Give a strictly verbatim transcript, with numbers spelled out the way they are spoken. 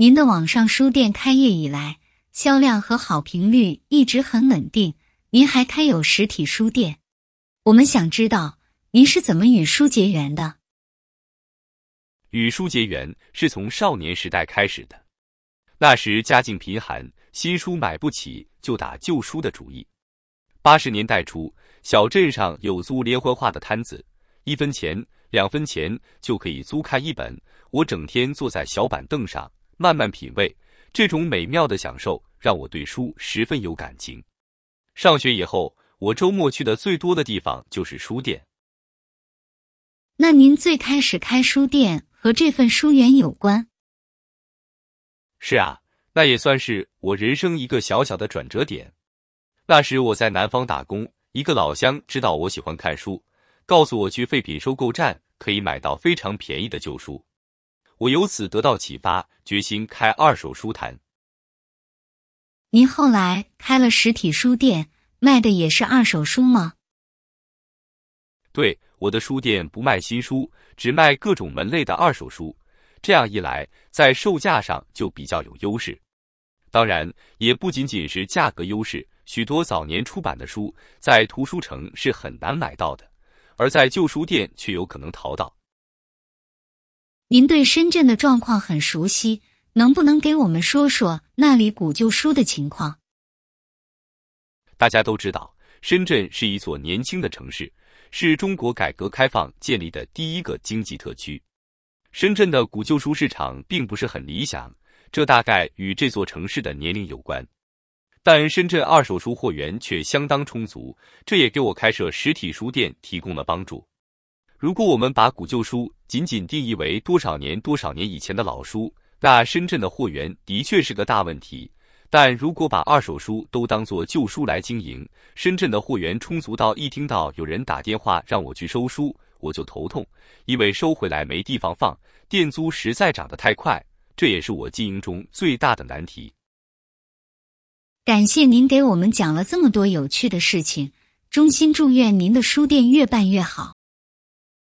您的网上书店开业以来，销量和好评率一直很稳定，您还开有实体书店。我们想知道，您是怎么与书结缘的？ 与书结缘是从少年时代开始的。那时家境贫寒，新书买不起，就打旧书的主意。八十年代初，小镇上有租连环画的摊子，一分钱、两分钱就可以租看一本。我整天坐在小板凳上，慢慢品味，这种美妙的享受让我对书十分有感情。上学以后，我周末去的最多的地方就是书店。 那您最开始开书店和这份书缘有关？ 是啊，那也算是我人生一个小小的转折点。那时我在南方打工，一个老乡知道我喜欢看书，告诉我去废品收购站可以买到非常便宜的旧书。我由此得到启发，决心开二手书摊。 您后来开了实体书店，卖的也是二手书吗？ 对，我的书店不卖新书，只卖各种门类的二手书。这样一来，在售价上就比较有优势。当然，也不仅仅是价格优势，许多早年出版的书在图书城是很难买到的，而在旧书店却有可能淘到。 您对深圳的状况很熟悉，能不能给我们说说那里古旧书的情况？ 大家都知道，深圳是一座年轻的城市，是中国改革开放建立的第一个经济特区。深圳的古旧书市场并不是很理想，这大概与这座城市的年龄有关。但深圳二手书货源却相当充足，这也给我开设实体书店提供了帮助。如果我们把古旧书仅仅定义为多少年多少年以前的老书，那深圳的货源的确是个大问题。但如果把二手书都当作旧书来经营，深圳的货源充足到一听到有人打电话让我去收书，我就头痛，因为收回来没地方放，店租实在涨得太快，这也是我经营中最大的难题。 感谢您给我们讲了这么多有趣的事情，衷心祝愿您的书店越办越好。